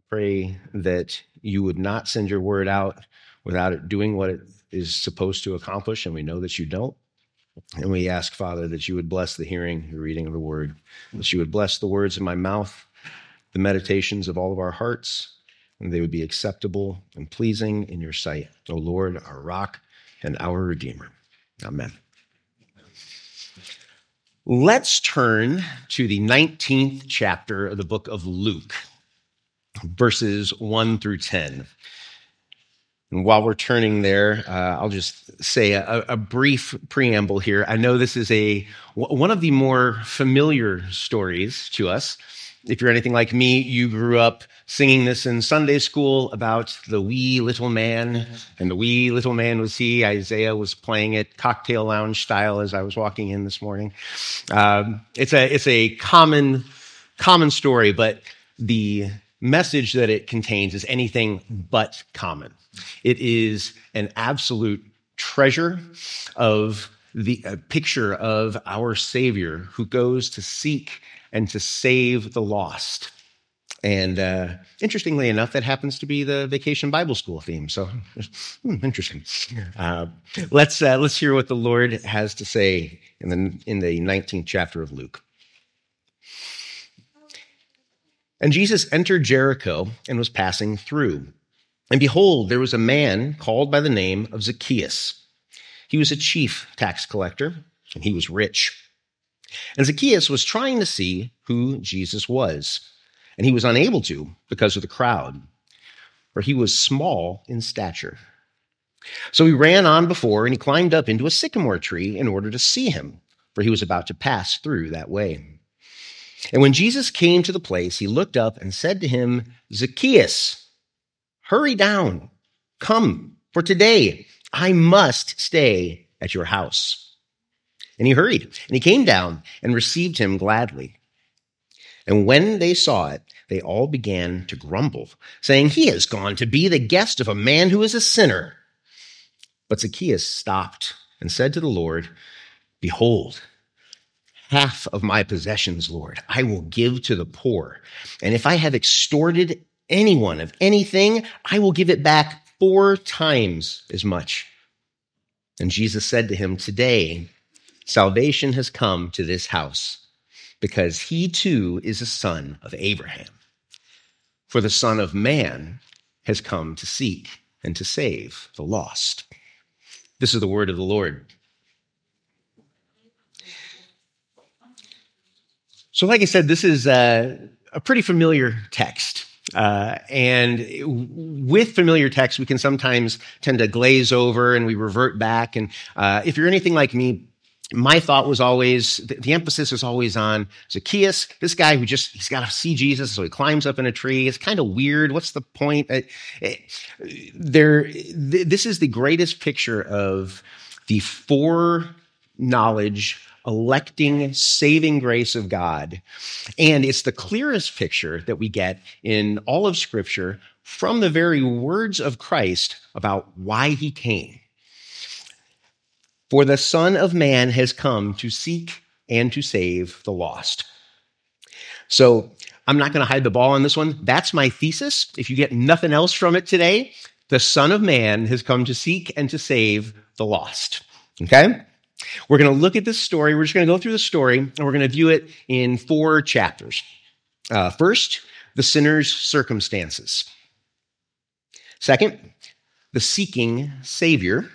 Pray that you would not send your word out without it doing what it is supposed to accomplish, and we know that you don't. And we ask, Father, that you would bless the hearing, the reading of the word, that you would bless the words of my mouth, the meditations of all of our hearts, and they would be acceptable and pleasing in your sight, O Lord, our rock and our Redeemer. Amen. Let's turn to the 19th chapter of the book of Luke, verses 1 through 10. And while we're turning there, I'll just say a brief preamble here. I know this is one of the more familiar stories to us. If you're anything like me, you grew up singing this in Sunday school about the wee little man, and the wee little man was he. Isaiah was playing it cocktail lounge style as I was walking in this morning. It's a common story, but the message that it contains is anything but common. It is an absolute treasure of a picture of our Savior who goes to seek and to save the lost. And interestingly enough, that happens to be the Vacation Bible School theme. So interesting. Let's hear what the Lord has to say in the 19th chapter of Luke. And Jesus entered Jericho and was passing through. And behold, there was a man called by the name of Zacchaeus. He was a chief tax collector, and he was rich. And Zacchaeus was trying to see who Jesus was, and he was unable to because of the crowd, for he was small in stature. So he ran on before, and he climbed up into a sycamore tree in order to see him, for he was about to pass through that way. And when Jesus came to the place, he looked up and said to him, Zacchaeus, hurry down, come, for today I must stay at your house. And he hurried, and he came down and received him gladly. And when they saw it, they all began to grumble, saying, he has gone to be the guest of a man who is a sinner. But Zacchaeus stopped and said to the Lord, behold, half of my possessions, Lord, I will give to the poor. And if I have extorted anyone of anything, I will give it back 4 times as much. And Jesus said to him, today, salvation has come to this house, because he too is a son of Abraham. For the Son of Man has come to seek and to save the lost. This is the word of the Lord. So like I said, this is a pretty familiar text. And with familiar text, we can sometimes tend to glaze over and we revert back. And if you're anything like me, my thought was always, the emphasis is always on Zacchaeus, this guy who he's got to see Jesus, so he climbs up in a tree. It's kind of weird. What's the point? This is the greatest picture of the foreknowledge, electing, saving grace of God. And it's the clearest picture that we get in all of Scripture from the very words of Christ about why he came. For the Son of Man has come to seek and to save the lost. So I'm not going to hide the ball on this one. That's my thesis. If you get nothing else from it today, the Son of Man has come to seek and to save the lost. Okay? We're going to look at this story. We're just going to go through the story, and we're going to view it in 4 chapters. First, the sinner's circumstances. Second, the seeking Savior.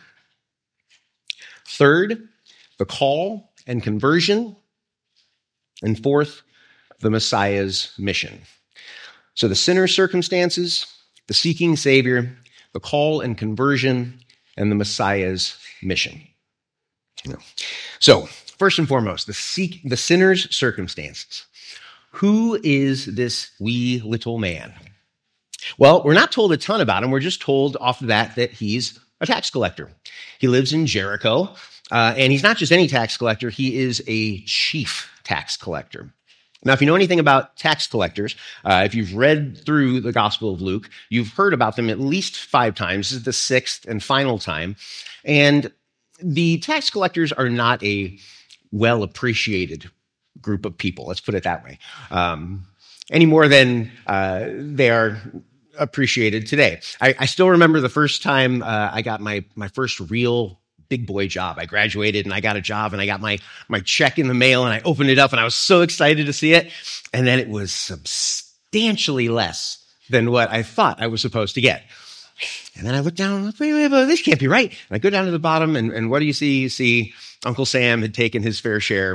Third, the call and conversion. And fourth, the Messiah's mission. So the sinner's circumstances, the seeking Savior, the call and conversion, and the Messiah's mission. So, first and foremost, the sinner's circumstances. Who is this wee little man? Well, we're not told a ton about him. We're just told off the bat that he's a tax collector. He lives in Jericho, and he's not just any tax collector. He is a chief tax collector. Now, if you know anything about tax collectors, if you've read through the Gospel of Luke, you've heard about them at least 5 times. This is the 6th and final time. And the tax collectors are not a well-appreciated group of people. Let's put it that way. any more than they are appreciated today. I still remember the first time I got my first real big boy job. I graduated and I got a job and I got my check in the mail and I opened it up and I was so excited to see it. And then it was substantially less than what I thought I was supposed to get. And then I look down, wait, this can't be right. And I go down to the bottom and what do you see? You see Uncle Sam had taken his fair share.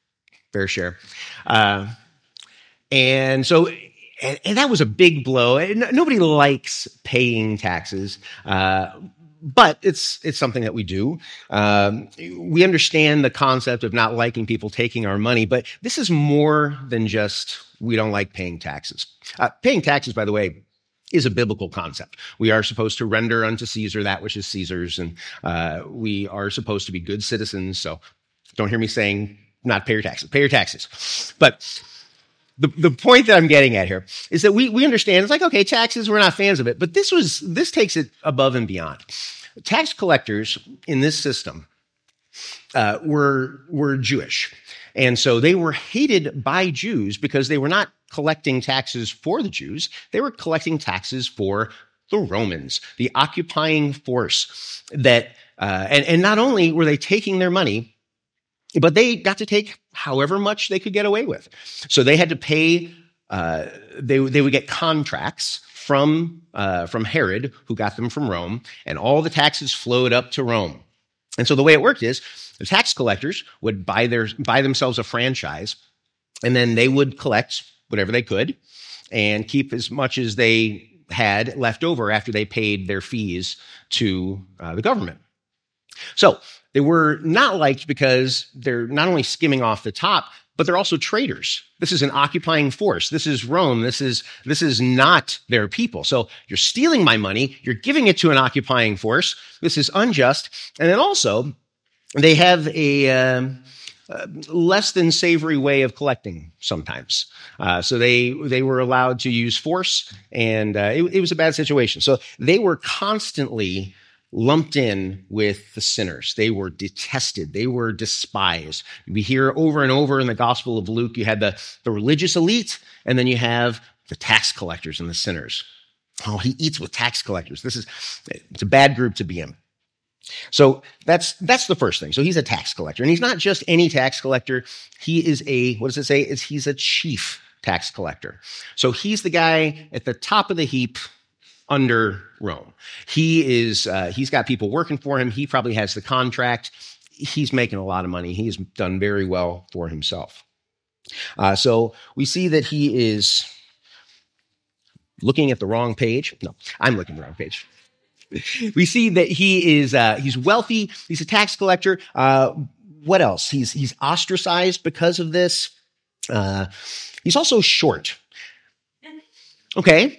And so, and that was a big blow. Nobody likes paying taxes, but it's something that we do. We understand the concept of not liking people taking our money, but this is more than just we don't like paying taxes. Paying taxes, by the way, is a biblical concept. We are supposed to render unto Caesar that which is Caesar's, and we are supposed to be good citizens. So don't hear me saying not pay your taxes. Pay your taxes. But the point that I'm getting at here is that we understand it's like, okay, taxes, we're not fans of it, but this takes it above and beyond. Tax collectors in this system were Jewish. And so they were hated by Jews because they were not collecting taxes for the Jews. They were collecting taxes for the Romans, the occupying force that, and not only were they taking their money, but they got to take however much they could get away with. So they had to pay, they would get contracts from Herod, who got them from Rome, and all the taxes flowed up to Rome. And so the way it worked is the tax collectors would buy themselves a franchise, and then they would collect whatever they could and keep as much as they had left over after they paid their fees to the government. So they were not liked because they're not only skimming off the top, but they're also traitors. This is an occupying force. This is Rome. This is not their people. So you're stealing my money. You're giving it to an occupying force. This is unjust. And then also, they have a less than savory way of collecting sometimes. So they were allowed to use force, and it was a bad situation. So they were constantly lumped in with the sinners. They were detested. They were despised. We hear over and over in the Gospel of Luke, you had the religious elite, and then you have the tax collectors and the sinners. Oh, he eats with tax collectors. It's a bad group to be in. So that's the first thing. So he's a tax collector, and he's not just any tax collector. He is what does it say? He's a chief tax collector. So he's the guy at the top of the heap under Rome. He's got people working for him. He probably has the contract. He's making a lot of money. He's done very well for himself. So we see that he is looking at the wrong page. No, I'm looking at the wrong page. We see that he's wealthy. He's a tax collector. What else? He's ostracized because of this. He's also short. Okay.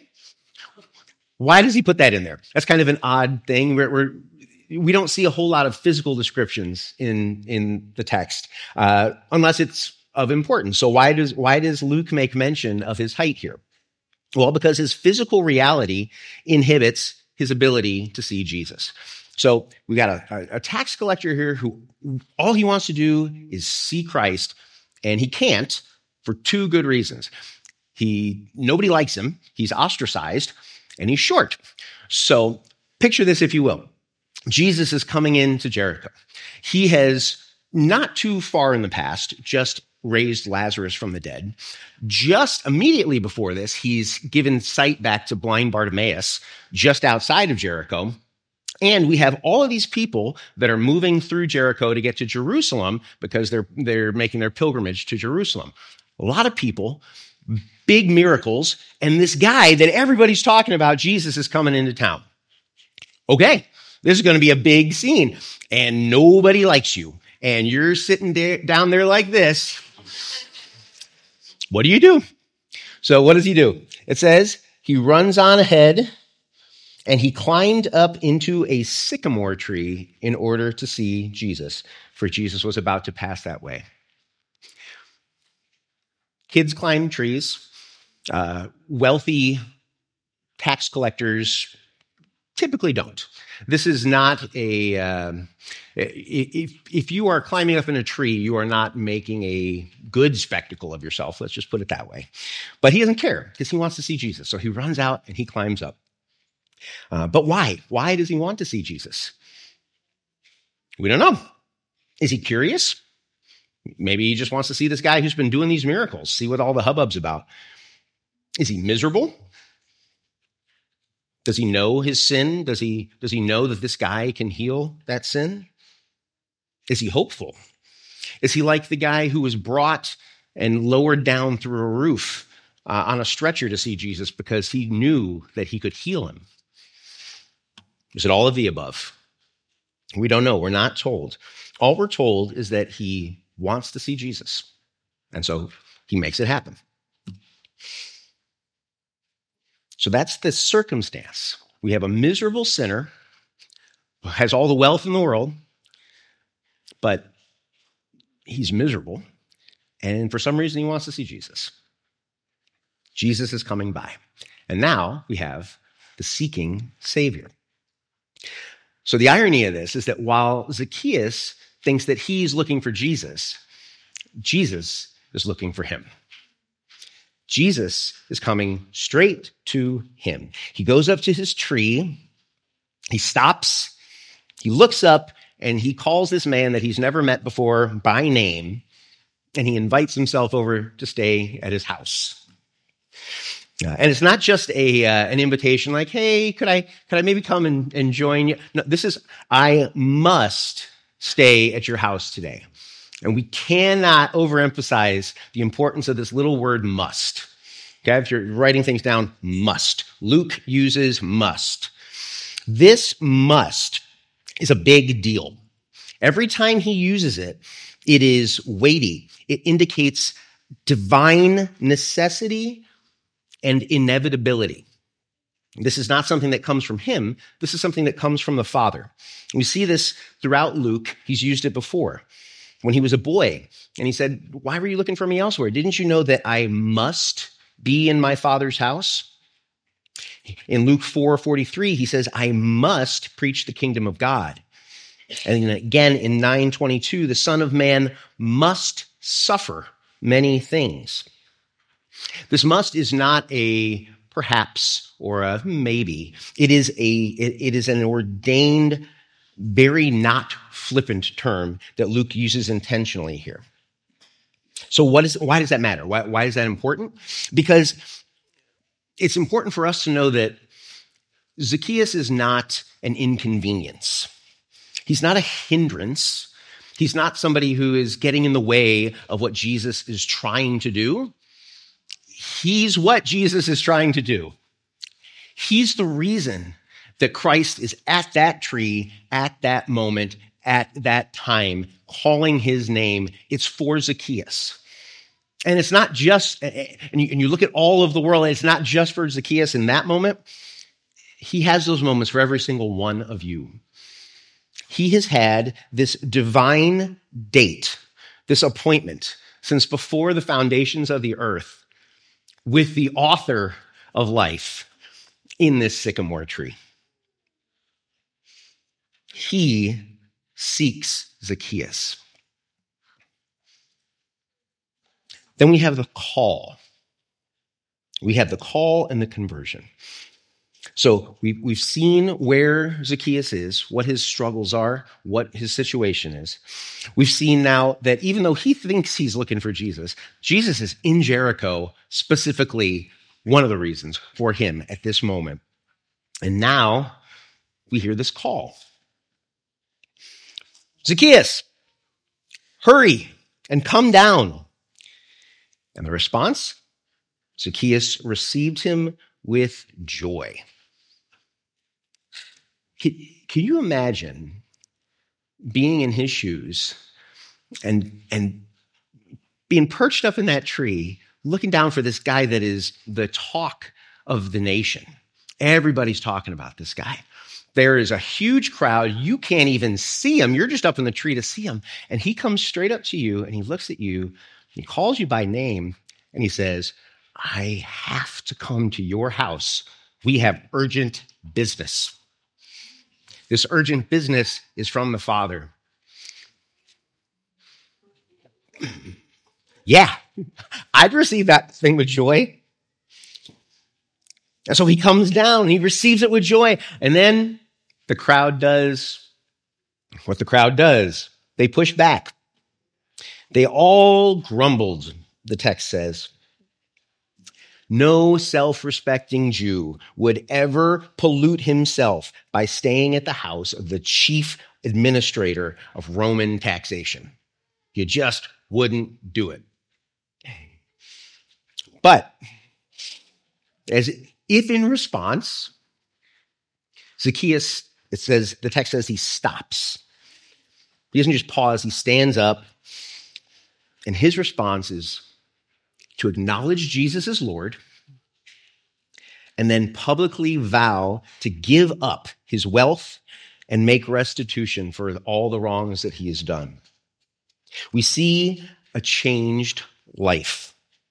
Why does he put that in there? That's kind of an odd thing. We don't see a whole lot of physical descriptions in the text, unless it's of importance. So why does Luke make mention of his height here? Well, because his physical reality inhibits his ability to see Jesus. So we got a tax collector here who all he wants to do is see Christ, and he can't for two good reasons. Nobody likes him. He's ostracized. And he's short. So picture this, if you will. Jesus is coming into Jericho. He has, not too far in the past, just raised Lazarus from the dead. Just immediately before this, he's given sight back to blind Bartimaeus just outside of Jericho. And we have all of these people that are moving through Jericho to get to Jerusalem because they're making their pilgrimage to Jerusalem. A lot of people, big miracles, and this guy that everybody's talking about, Jesus, is coming into town. Okay, this is going to be a big scene, and nobody likes you, and you're sitting down there like this. What do you do? So what does he do? It says he runs on ahead, and he climbed up into a sycamore tree in order to see Jesus, for Jesus was about to pass that way. Kids climb trees. Wealthy tax collectors typically don't. This is not if you are climbing up in a tree, you are not making a good spectacle of yourself. Let's just put it that way. But he doesn't care because he wants to see Jesus. So he runs out and he climbs up. But why? Why does he want to see Jesus? We don't know. Is he curious? Maybe he just wants to see this guy who's been doing these miracles, see what all the hubbub's about. Is he miserable? Does he know his sin? Does he know that this guy can heal that sin? Is he hopeful? Is he like the guy who was brought and lowered down through a roof on a stretcher to see Jesus because he knew that he could heal him? Is it all of the above? We don't know. We're not told. All we're told is that he wants to see Jesus. And so he makes it happen. So that's the circumstance. We have a miserable sinner who has all the wealth in the world, but he's miserable. And for some reason, he wants to see Jesus. Jesus is coming by. And now we have the seeking Savior. So the irony of this is that while Zacchaeus thinks that he's looking for Jesus, Jesus is looking for him. Jesus is coming straight to him. He goes up to his tree, he stops, he looks up, and he calls this man that he's never met before by name, and he invites himself over to stay at his house. And it's not just an invitation like, hey, could I maybe come and join you? No, this is, I must stay at your house today. And we cannot overemphasize the importance of this little word must. Okay, if you're writing things down, must. Luke uses must. This must is a big deal. Every time he uses it, it is weighty. It indicates divine necessity and inevitability. This is not something that comes from him. This is something that comes from the Father. We see this throughout Luke. He's used it before. When he was a boy, and he said, why were you looking for me elsewhere? Didn't you know that I must be in my Father's house? In Luke 4:43, he says, I must preach the kingdom of God. And again, in 9:22, the Son of Man must suffer many things. This must is not a perhaps or a maybe. It is an ordained, very not flippant term that Luke uses intentionally here. So why does that matter? Why is that important? Because it's important for us to know that Zacchaeus is not an inconvenience. He's not a hindrance. He's not somebody who is getting in the way of what Jesus is trying to do. He's what Jesus is trying to do. He's the reason that Christ is at that tree, at that moment, at that time, calling his name. It's for Zacchaeus. And it's not just, and you look at all of the world, and it's not just for Zacchaeus in that moment. He has those moments for every single one of you. He has had this divine date, this appointment, since before the foundations of the earth, with the author of life in this sycamore tree. He seeks Zacchaeus. Then we have the call. We have the call and the conversion. So we've seen where Zacchaeus is, what his struggles are, what his situation is. We've seen now that even though he thinks he's looking for Jesus, Jesus is in Jericho, specifically one of the reasons for him at this moment. And now we hear this call. Zacchaeus, hurry and come down. And the response? Zacchaeus received him with joy. Can you imagine being in his shoes and being perched up in that tree, looking down for this guy that is the talk of the nation? Everybody's talking about this guy. There is a huge crowd. You can't even see him. You're just up in the tree to see him. And he comes straight up to you and he looks at you. He calls you by name and he says, I have to come to your house. We have urgent business. This urgent business is from the Father. Yeah, I'd receive that thing with joy. And so he comes down, he receives it with joy. And then the crowd does what the crowd does. They push back. They all grumbled, the text says. No self-respecting Jew would ever pollute himself by staying at the house of the chief administrator of Roman taxation. You just wouldn't do it. But as if in response, Zacchaeus, the text says he stops. He doesn't just pause, he stands up. And his response is to acknowledge Jesus as Lord and then publicly vow to give up his wealth and make restitution for all the wrongs that he has done. We see a changed life.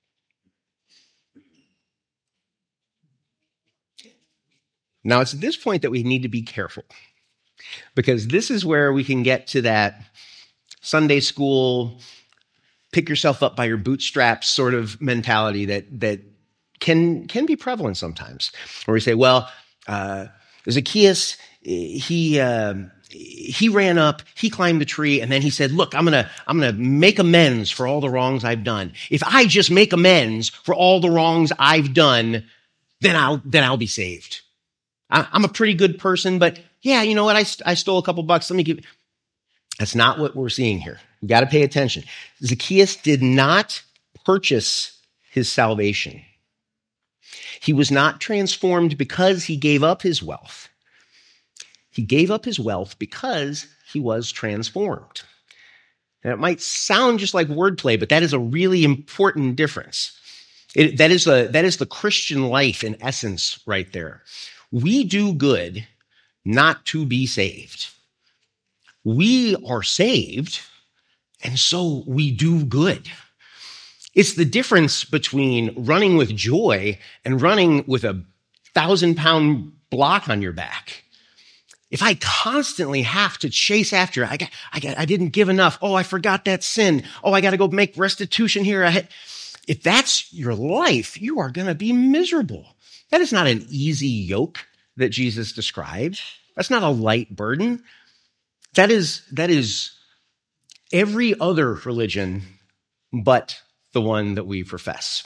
Now, it's at this point that we need to be careful, because this is where we can get to that Sunday school, pick yourself up by your bootstraps sort of mentality that can be prevalent sometimes, where we say, well, Zacchaeus, he ran up, he climbed the tree, and then he said, look, I'm gonna make amends for all the wrongs I've done. If I just make amends for all the wrongs I've done, then I'll be saved. I'm a pretty good person, but yeah, you know what? I stole a couple bucks. Let me give. That's not what we're seeing here. We got to pay attention. Zacchaeus did not purchase his salvation. He was not transformed because he gave up his wealth. He gave up his wealth because he was transformed. And it might sound just like wordplay, but that is a really important difference. That is the Christian life in essence right there. We do good not to be saved. We are saved, and so we do good. It's the difference between running with joy and running with a 1,000-pound block on your back. If I constantly have to chase after, I didn't give enough. Oh, I forgot that sin. Oh, I got to go make restitution here. If that's your life, you are going to be miserable. That is not an easy yoke that Jesus described. That's not a light burden. That is every other religion but the one that we profess.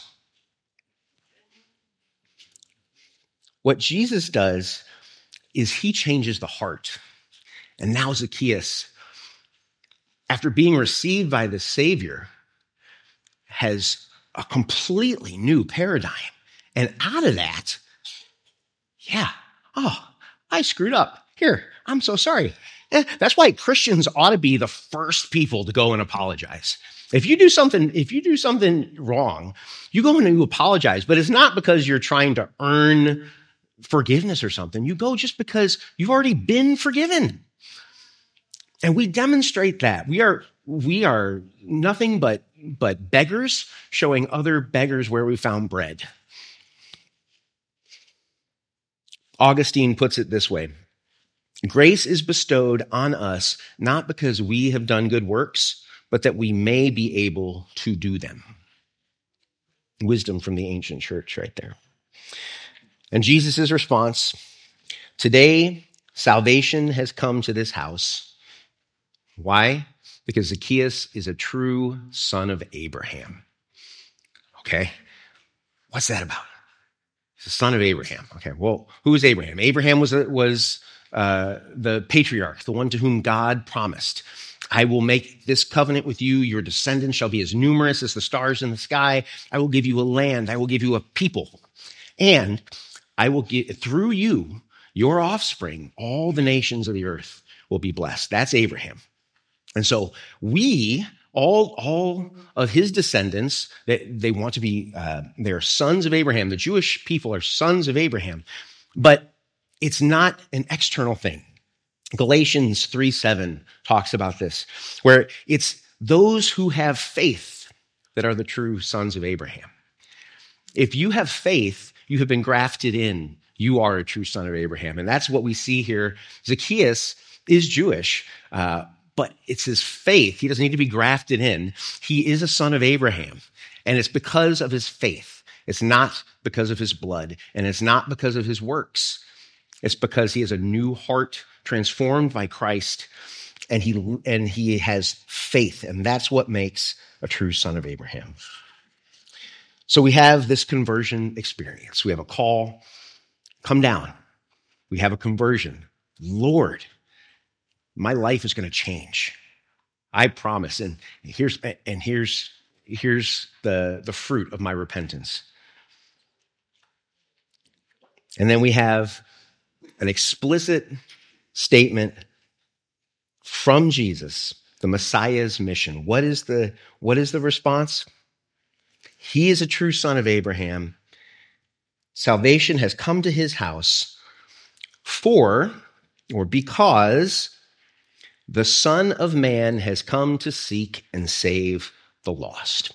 What Jesus does is he changes the heart. And now Zacchaeus, after being received by the Savior, has a completely new paradigm. And out of that, I screwed up. Here, I'm so sorry. That's why Christians ought to be the first people to go and apologize. If you do something wrong, you go in and you apologize, but it's not because you're trying to earn forgiveness or something. You go just because you've already been forgiven. And we demonstrate that. We are nothing but beggars showing other beggars where we found bread. Augustine puts it this way: grace is bestowed on us not because we have done good works, but that we may be able to do them. Wisdom from the ancient church right there. And Jesus' response: today, salvation has come to this house. Why? Because Zacchaeus is a true son of Abraham. Okay, what's that about? He's the son of Abraham. Okay, well, who is Abraham? Abraham was the patriarch, the one to whom God promised, I will make this covenant with you. Your descendants shall be as numerous as the stars in the sky. I will give you a land. I will give you a people. And I will give, through you, your offspring, all the nations of the earth will be blessed. That's Abraham. And so we, all of his descendants, they want to be, they're sons of Abraham. The Jewish people are sons of Abraham. But it's not an external thing. Galatians 3:7 talks about this, where it's those who have faith that are the true sons of Abraham. If you have faith, you have been grafted in You are a true son of Abraham. And that's what we see here. Zacchaeus is Jewish, but it's his faith. He doesn't need to be grafted in. He is a son of Abraham. And it's because of his faith. It's not because of his blood. And it's not because of his works. It's because he has a new heart transformed by Christ. And he has faith. And that's what makes a true son of Abraham. So we have this conversion experience. We have a call, come down. We have a conversion. Lord, my life is going to change. I promise. And here's the fruit of my repentance. And then we have an explicit statement from Jesus, the Messiah's mission. What is the response? He is a true son of Abraham. Salvation has come to his house because the Son of Man has come to seek and save the lost.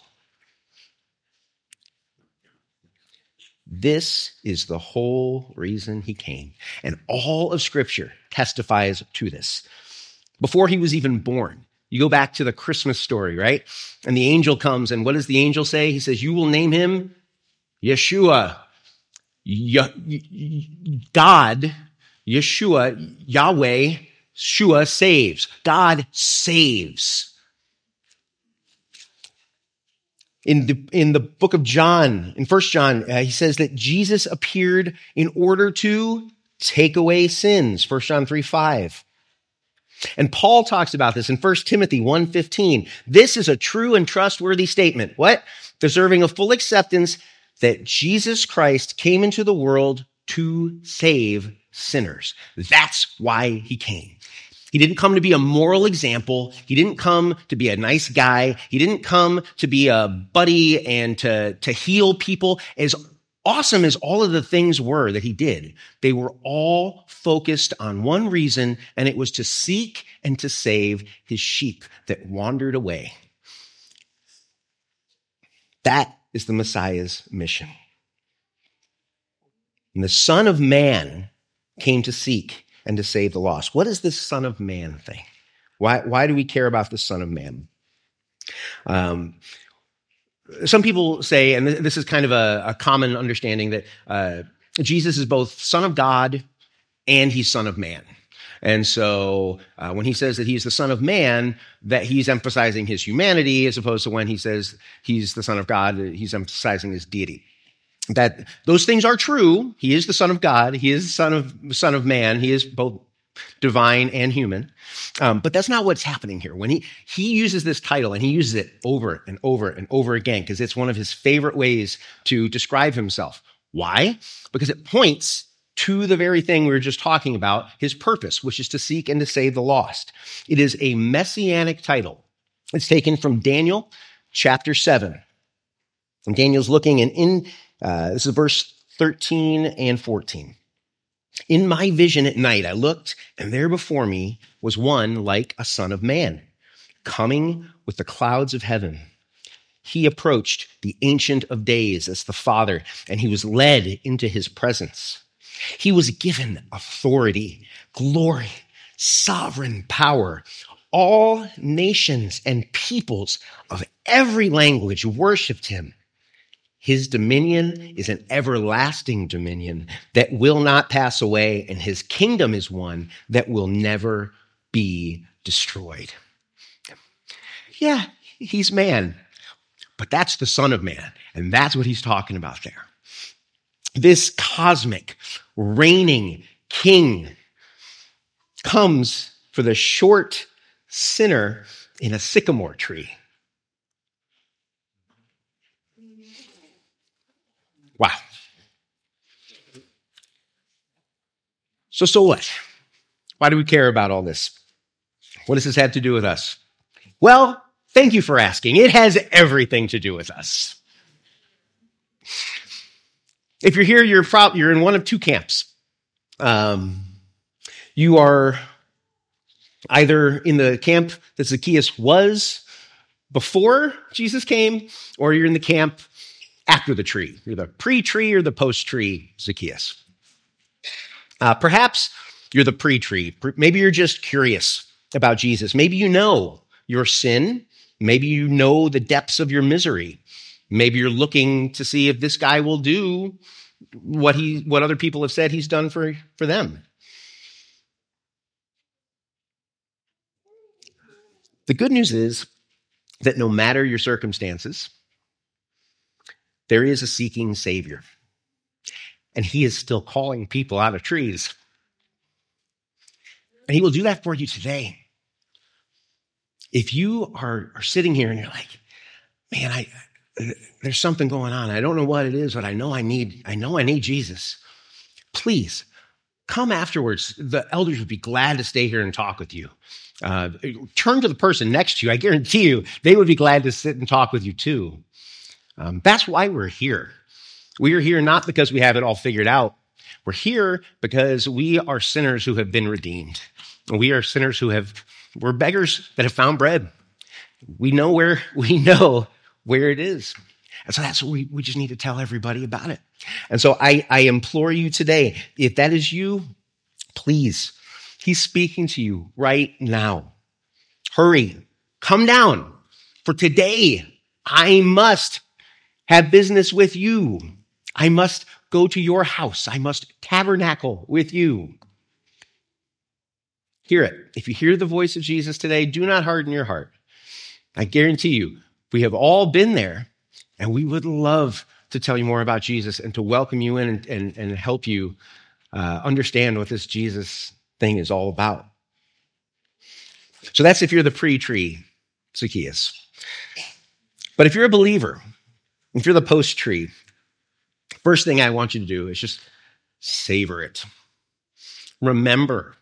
This is the whole reason he came. And all of Scripture testifies to this. Before he was even born, you go back to the Christmas story, right? And the angel comes, and what does the angel say? He says, you will name him Yeshua. God, Yeshua, Yahweh, Shua saves. God saves. In the book of John, in 1 John, he says that Jesus appeared in order to take away sins. 1 John 3:5. And Paul talks about this in 1 Timothy 1:15. This is a true and trustworthy statement. What? Deserving of full acceptance that Jesus Christ came into the world to save sinners. That's why he came. He didn't come to be a moral example. He didn't come to be a nice guy. He didn't come to be a buddy and to heal people. As awesome as all of the things were that he did, they were all focused on one reason, and it was to seek and to save his sheep that wandered away. That is the Messiah's mission. And the Son of Man came to seek and to save the lost. What is this Son of Man thing? Why do we care about the Son of Man? Some people say, and this is kind of a common understanding, that Jesus is both Son of God and he's Son of Man. And so when he says that he's the Son of Man, that he's emphasizing his humanity, as opposed to when he says he's the Son of God, he's emphasizing his deity. That those things are true. He is the Son of God. He is the Son of Man. He is both divine and human. But that's not what's happening here. When he uses this title, and he uses it over and over and over again, because it's one of his favorite ways to describe himself. Why? Because it points to the very thing we were just talking about, his purpose, which is to seek and to save the lost. It is a messianic title. It's taken from Daniel chapter 7. And Daniel's looking, and this is verse 13 and 14. In my vision at night, I looked, and there before me was one like a son of man, coming with the clouds of heaven. He approached the Ancient of Days as the Father, and he was led into his presence. He was given authority, glory, sovereign power. All nations and peoples of every language worshiped him. His dominion is an everlasting dominion that will not pass away, and his kingdom is one that will never be destroyed. Yeah, he's man, but that's the Son of Man, and that's what he's talking about there. This cosmic, reigning king comes for the short sinner in a sycamore tree. Wow. So what? Why do we care about all this? What does this have to do with us? Well, thank you for asking. It has everything to do with us. If you're here, you're in one of two camps. You are either in the camp that Zacchaeus was before Jesus came, or you're in the camp after the tree. You're the pre-tree or the post-tree Zacchaeus. Perhaps you're the pre-tree. Maybe you're just curious about Jesus. Maybe you know your sin. Maybe you know the depths of your misery. Maybe you're looking to see if this guy will do what other people have said he's done for them. The good news is that no matter your circumstances, there is a seeking Savior. And he is still calling people out of trees. And he will do that for you today. If you are sitting here and you're like, man, there's something going on. I don't know what it is, but I know I need Jesus. Please come afterwards. The elders would be glad to stay here and talk with you. Turn to the person next to you. I guarantee you, they would be glad to sit and talk with you too. That's why we're here. We are here not because we have it all figured out. We're here because we are sinners who have been redeemed. We are sinners we're beggars that have found bread. We know where it is. And so that's what we just need to tell everybody about it. And so I implore you today, if that is you, please, he's speaking to you right now. Hurry, come down, for today I must have business with you. I must go to your house. I must tabernacle with you. Hear it. If you hear the voice of Jesus today, do not harden your heart. I guarantee you, we have all been there, and we would love to tell you more about Jesus and to welcome you in and help you understand what this Jesus thing is all about. So that's if you're the pre-tree, Zacchaeus. But if you're a believer, if you're the post-tree, first thing I want you to do is just savor it. Remember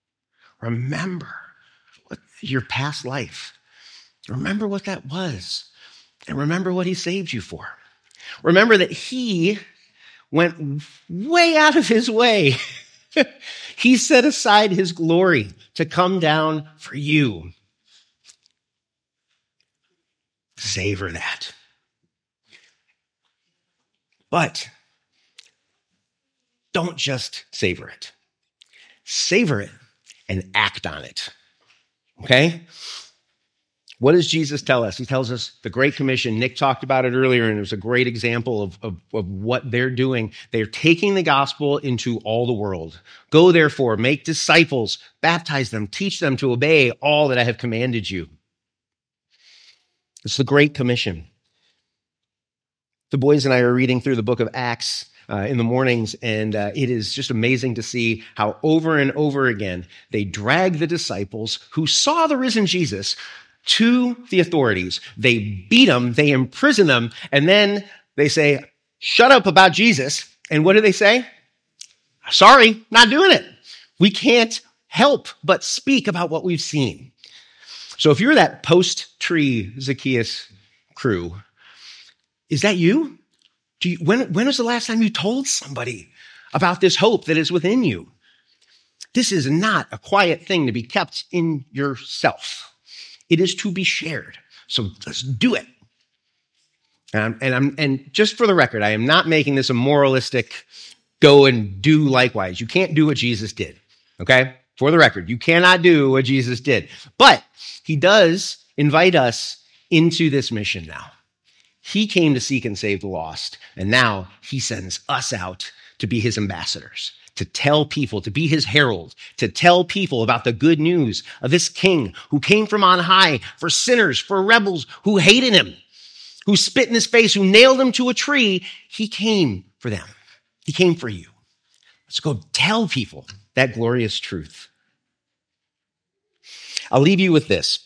what your past life. Remember what that was. And remember what he saved you for. Remember that he went way out of his way. He set aside his glory to come down for you. Savor that. But don't just savor it. Savor it and act on it. Okay? What does Jesus tell us? He tells us the Great Commission. Nick talked about it earlier, and it was a great example of what they're doing. They're taking the gospel into all the world. Go, therefore, make disciples, baptize them, teach them to obey all that I have commanded you. It's the Great Commission. The boys and I are reading through the book of Acts in the mornings, and it is just amazing to see how over and over again they drag the disciples who saw the risen Jesus to the authorities. They beat them, they imprison them, and then they say, shut up about Jesus. And what do they say? Sorry, not doing it. We can't help but speak about what we've seen. So if you're that post-tree Zacchaeus crew, is that you? When was the last time you told somebody about this hope that is within you? This is not a quiet thing to be kept in yourself. It is to be shared. So let's do it. And just for the record, I am not making this a moralistic go and do likewise. You can't do what Jesus did. Okay? For the record, you cannot do what Jesus did. But he does invite us into this mission now. He came to seek and save the lost, and now he sends us out to be his ambassadors, to tell people, to be his herald, to tell people about the good news of this king who came from on high for sinners, for rebels who hated him, who spit in his face, who nailed him to a tree. He came for them. He came for you. Let's go tell people that glorious truth. I'll leave you with this.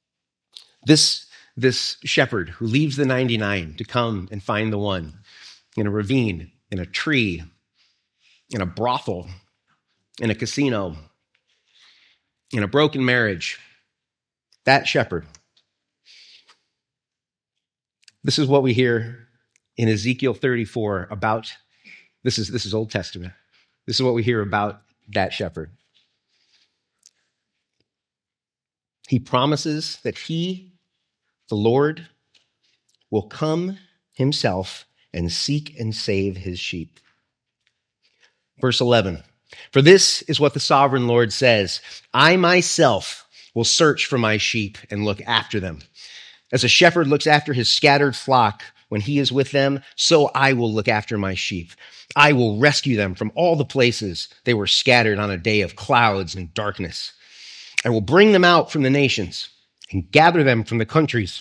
This shepherd who leaves the 99 to come and find the one in a ravine, in a tree, in a brothel, in a casino, in a broken marriage. That shepherd. This is what we hear in Ezekiel 34 about, this is Old Testament. This is what we hear about that shepherd. He promises that he, the Lord, will come himself and seek and save his sheep. Verse 11, For this is what the sovereign Lord says: I myself will search for my sheep and look after them. As a shepherd looks after his scattered flock when he is with them, so I will look after my sheep. I will rescue them from all the places they were scattered on a day of clouds and darkness. I will bring them out from the nations and gather them from the countries.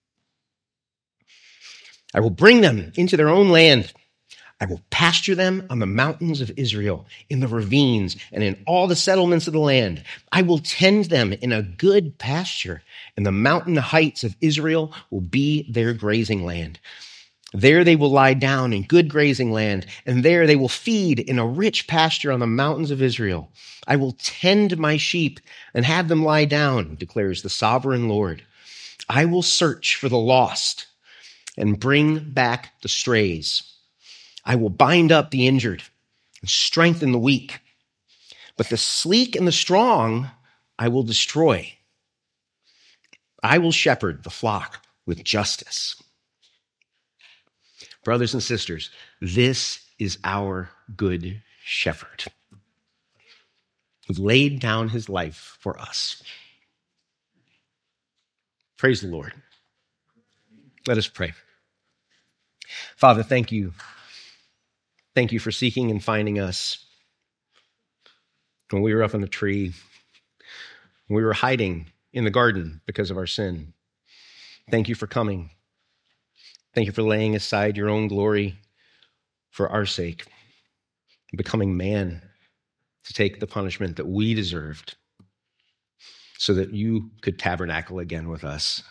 I will bring them into their own land. I will pasture them on the mountains of Israel, in the ravines, and in all the settlements of the land. I will tend them in a good pasture, and the mountain heights of Israel will be their grazing land. There they will lie down in good grazing land, and there they will feed in a rich pasture on the mountains of Israel. I will tend my sheep and have them lie down, declares the sovereign Lord. I will search for the lost and bring back the strays. I will bind up the injured and strengthen the weak. But the sleek and the strong I will destroy. I will shepherd the flock with justice. Brothers and sisters, this is our good shepherd who laid down his life for us. Praise the Lord. Let us pray. Father, thank you. Thank you for seeking and finding us when we were up in the tree, when we were hiding in the garden because of our sin. Thank you for coming. Thank you for laying aside your own glory for our sake, becoming man to take the punishment that we deserved so that you could tabernacle again with us.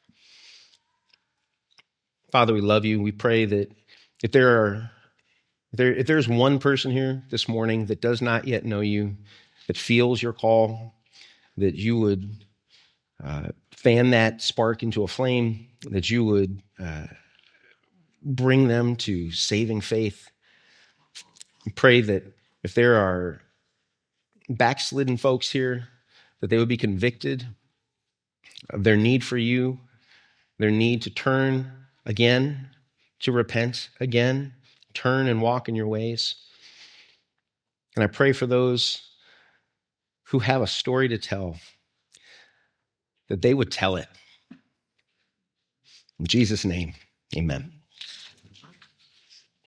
Father, we love you. We pray that if there's one person here this morning that does not yet know you, that feels your call, that you would fan that spark into a flame, that you would bring them to saving faith. We pray that if there are backslidden folks here, that they would be convicted of their need for you, their need to turn again, to repent again, turn and walk in your ways. And I pray for those who have a story to tell, that they would tell it. In Jesus' name, amen.